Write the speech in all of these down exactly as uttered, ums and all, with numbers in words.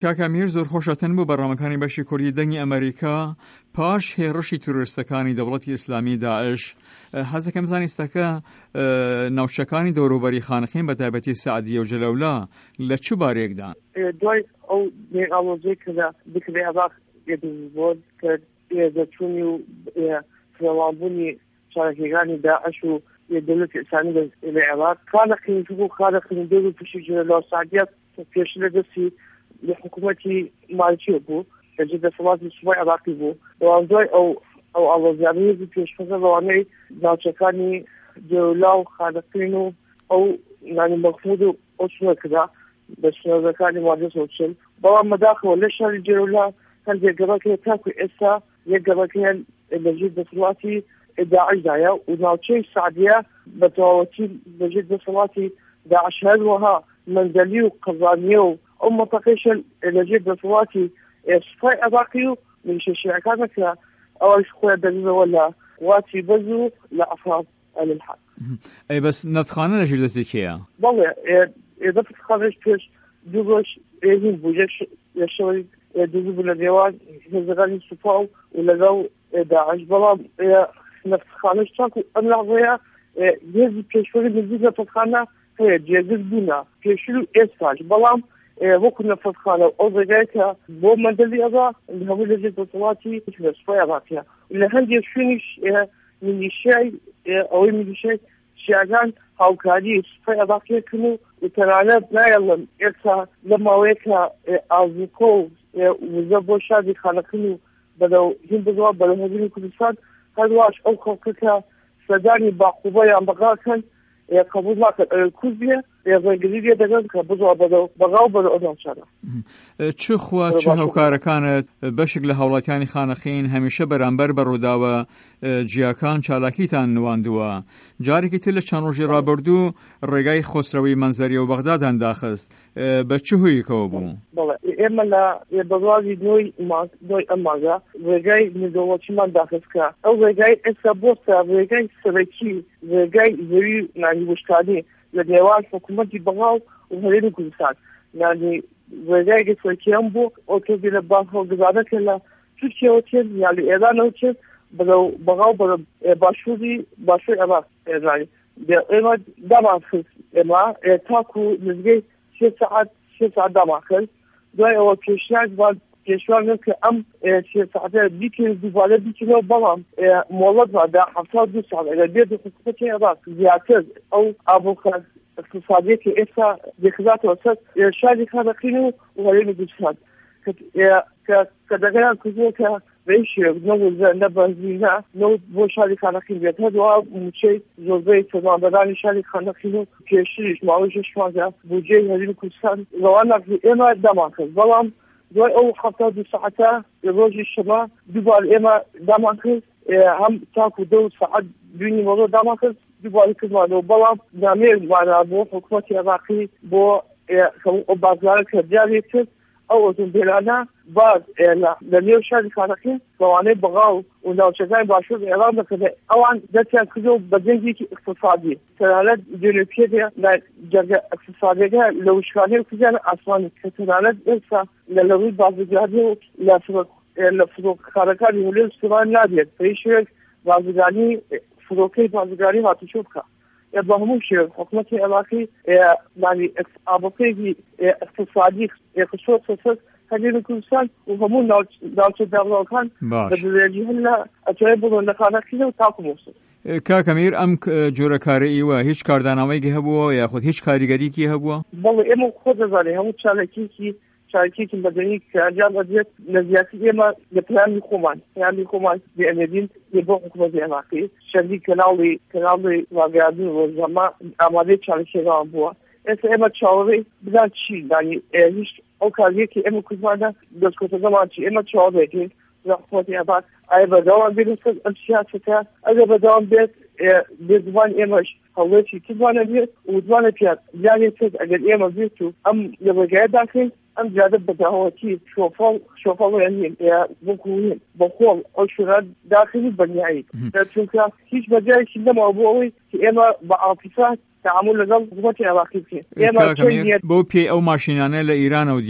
کاکامیر زۆر خۆشەتەن بوو بەڕامەکانی بەشی کوردی دەنگی ئەمریکا پاش هێرشی تورستەکانی دەوڵەتی ئیسلامی داعش. حەزەکەم زانستەکە ناوچەکانی دەوروبەری خانەخێن بە تایبەتی سەعدیە و جەلەولا لە چ بارێکدان؟ دوای ئەو نێئاڵۆزەی کە بکرێ عێراق بۆ کرد دەچوونی و فراوانبوونی چارەکیەکانی داعش و دەوڵەتی ئیسلامی لە عێراق خانەخێن بوو خانەخێن دەور و پشتی جەلەولا و سەعدیە پێش لە دەستی لحکومەتی مالکی بوو کە دەسەڵاتی سوپای عێراقی بوو. بەڵام دوای ئەو ئەو ئاڵۆزیانەیەکی پێشکەشە لەوانەی ناوچەکانی جەلەولا و خانەخێن و ئەو نانی مەخمود و ئەو سنوورەکەدا بە سنوورەکانی مادرسە چن. بەڵام مەداخەوە لە شاری جەلەولا هەندێک گەڕەکەیە تاکو ئێستا یەک گەڕەکەیان لەژێر دەسەڵاتی داعشدایە و ناوچەی سەعدیە بە تەواوەتی لەژێر دەسەڵاتی داعش هەروەها مەندەلی و قەزانیە و ئەو مەنتەقەیشە لەژێر دەسەڵاتی سوپای عێراقی و میلیشە شیعەکانە کە ئەوەش خۆیان دەگرنەوە لە واتی بەرز و لە ئەفراد ئەلحاق. ئەی بەس نەتخانە لەژێر دەستی کێیە؟ بەڵێ نەتخانەش پێش دوو ڕۆژ هین بوو یەشەوەی دوو بوو لە نێوان هێزەکانی سوپا و لەگەڵ داعش. بەڵام نەتخانەش تاکو ئەم لەحظەیە هێزی پێشوەری نزیک نەتخانە هەیە جێگر بوونە پێشتر و ئێستاش. بەڵام وەکو نەفەتخانە ئەو ڕێگای کە بۆ مەندەلی ئەدا هەموو لەژێر دەسەڵاتی سوپای عێراقیە. لە هەندێک شوێنیش میلیشیای ئەوەی میلیشیای شیعەکان هاوکاری سوپای عێراقیەکەن و تەنانەت نایەڵن ئێستا لە ماوەیە کە ئازوکۆ و وزە بۆ شاری خانەخێن و بەدەو هین بزەوە بەرەو هەرێمی کوردستان هەروەش ئەو خەڵکە کە سەردانی باقوبەیان بەغاکەن قبول ناکرد کوردیە ڕێگریە دەگەن کە بزەوە بەدەو بەغا و بەرەو ئەدانشارە. چ خوا چ هاوکارەکانت بەشێک لە هاوڵاتیانی خانەخێن هەمیشە بەرامبەر بەڕووداوە جیاکان چالاکیتان نواندووە. جارێکی تر لە چەند ڕۆژی ڕابردوو ڕێگای خۆسرەوەی مەنزەریە و بەغدادان داخست. بە چ هۆیەکەوە بوو؟ ئێمە لە بەڕوازی نوۆی نوۆی ئەم ماگە ڕێگای نێودەوڵەتیمان داخست کە ئەو ڕێگای ئێستا بۆستە ڕێگای سەرەکی ڕێگای زەوی نانی وشکانی لە نێوان حکوومەتی بەغا و هەرێمی کوردستان. یانی ڕێگای سەرەکییان بوو ئۆتۆبی لە باخەڵگەزانەکە لە تورکیەوە چێت یا لە ئێرانەوە چێت بەرەو بەغا و بەرەو باشووری باشووری عێراق ئێرانی. ئێمە دامان کرد ئێمە تاکو نزگەی سێ سەعات سێ سەعات دامان کرد. دوای ئەوە پێشنیار پێشوان کە ئەم سێ سەعاتە بیکەین دووبارە بیکەینەوە. بەڵام مۆڵەتدا هەفتاد و دوو ساڵ ئەگەر بێت حکوومەتی عێراق زیاتر ئەو ئابووخە اقتصادیە کە ئێستا دەخزاتەوە سەر شاری خانەخێن و هەرێمی کوردستان کە دەگەیان کردووە کە بەیشێک نەوزە نە بەنزینە نەوت بۆ شاری خانەخێن بێت. هەروەها موچەی زۆربەی سەردانبەرانی شاری خانەخێن و پێشتریش ماوەی شەش مانگە بودجەی هەرێمی کوردستان ڕەوانە ئێمە دامان کرد. بەڵام دوای ئەو هەفتاد و سەعاتە ڕۆژی شەما دووبارە ئێمە دامان کرد هەم تاکو دە سەعات دوێنی مەڕۆ دامان کرد دووبارە کردمانەوە. بەڵام نامەیەکمانە بۆ حکوومەتی عێراقی بۆ ئەو بازارە کە دیاری کرد ئەو ئۆتۆمبیلانە باز لە نێو شاری خانەخێن لەوانەیە بەغا و ناوچەکانی باشوور عێراق دەکرێت. ئەوان دەستیان کردەوە بە دەنگێکی اقتصادی تەنانەت جێنوپێدە جەرگە اقتصادیەکە لە وشکانەی کوردستان ئاسمانی کە تەنانەت ئێستا لە لەڕووی بازرگانی و لە فرۆکەخانەکانی هەولێر سوپان نابێت پێشێک بازرگانی فرۆکەی بازرگانی هاتوچۆ بکە. بە هەموو شێوە حکوومەتی عێراقی مانی ئابووقەیەکی اقتصادی خصوص سەر هەرێمی کوردستان و هەموو ناوچە داڕاوەکان بەدرێژی هەن لە ئەتوانێت بڵۆن لە خانەخێن و تاکو مووسڵ. کاکەمیر ئەم جۆرە کارەی وە هیچ کارداناوەیەکی هەبووە یاخود هیچ کاریگەریکی هەبووە؟ بەڵێ ئێمە خۆ دەزانێت هەموو چالاکیێکی چالاکیێکی بەدەنی کە ئەنجام ئەدرێت لە زیاتی ئێمە لە پلانی خۆمان پلانی خۆمان دێنێدین بۆ حکوومەتی عێراقی شەردی کەناڵی کەناڵی ڕاگەیاندن ڕۆژنامە ئامادەی چالاکیەکان بووە. ئێستا ئێمە چاوەڕێی بدان چی دانی هیچ ئەو کاریەکی ئێمە کوردمانە دەستکۆتەکەمان چی ئێمە چاوەڕێکین لە حکوومەتی عێراق ئایا بەردەوام بێت ئەم سیاسەتە ئەگەر بەردەوام بێت بێزبان ئێمەش هەوڵێتی تزوانە بێت و دوانە پێات یانێت ئەگەر ئێمە بێت و ئەم لە ڕێگایە داکەین ئەم جادە بەداوەتی شۆفاڵ شۆفاڵیان بۆکوین بەخۆڵ ئەو شوێنە داخلی بەنیایی چونکە هیچ بەجایکی نەماوە بۆ ئەوەی کە ئێمە بە عاتیفە تعامل لەگەڵ حکوومەتی عێراقی بکەین. بۆ پێی ئەو ماشینانە لە ئیرانە و دیان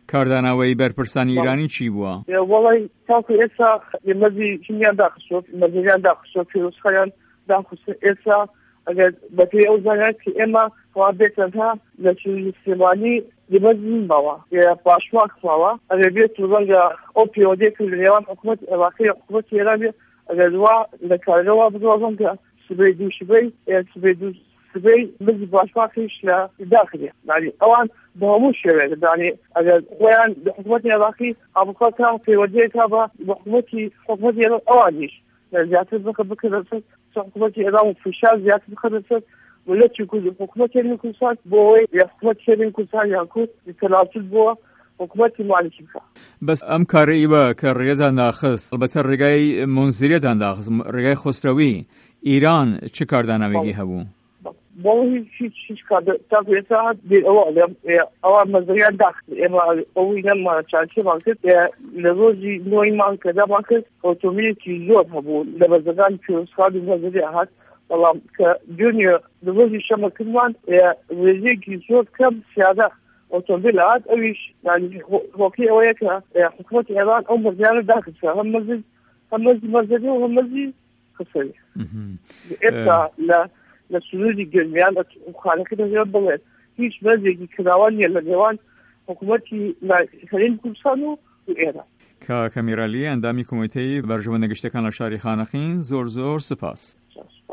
کارداناوەی بەرپرسانی ایرانی چی بووە؟ وەڵی تاکو ئێستا مەزی چینیان داخستۆ مەزیریان داخستۆ پیرۆزخەیان داخستۆ ئێستا ئەگەر بەپێی ئەو زانیان کە ئێمە وا بێتەنها لە چوری سلێمانی لمەزین بەوە پاشماک ماوە ئەگەر بێت ڕەنگە ئەو پێوەدێک لە نێوان حکوومەت عێراقی حکوومەت ئێران بێت ئەگەر وا لە کارەوە بدۆڵن کە سبەی دوو شبەی سبەی دوو سبەی مزی باشماکیش لە داخلێ یعنی ئەوان بە هەموو شێوێک دانێ ئەگەر خۆیان لە حکوومەتی عێراقی ئابقاتا پەیوەندیەکە بە حکوومەتی حکوومەتی ئێران ئەوانیش زیاتر بکە بکردن حکوومەتی ئێران و فشار زیاتر بکردن وڵەتی حکوومەتی کوردستان بۆ ئەوەی حکوومەتی کوردستان یان کورد تەناسب بووە حکوومەتی مالیکی بکە. بەس ئەم کارەی بە کە ڕێگەدان داخست البەتە ڕێگای منزیریەتان داخست ڕێگای خۆسرەوی ئیران چ کارداناوێکی هەبوو؟ بۆ هیچ هیچ کار تاکو ئێستا ئەوە ئەوە مەزەریان داخست ئێمە ئەوەی نەمانە چاکێمان کرد لە ڕۆژی نۆیمان کە دامان کرد ئۆتۆمبیلێکی زۆر هەبوو لە بەزەکانی پیرۆزخان و مەزەری هات بەڵام کە جونیۆ لە ڕۆژی شەمەکردمان وێژێکی زۆر کەم سیادە ئۆتۆمبیل هات ئەویش هۆکەی ئەوەیە کە حکوومەتی ئێران ئەو مەزیانە داخستە هەم مەزی هەم مەزی مەزەری و هەم مەزی قسەوی ئێستا لە لە سنووری گرمیان خانەکە دەژێت بڵێت هیچ مەزێکی کراوە نیە لە نێوان حکوومەتی هەرێمی کوردستان و ئێران. کاکە میرالی ئەندامی کۆمیتەی بەرژەوەندە گشتەکان لە شاری خانەخین زۆر زۆر سپاس.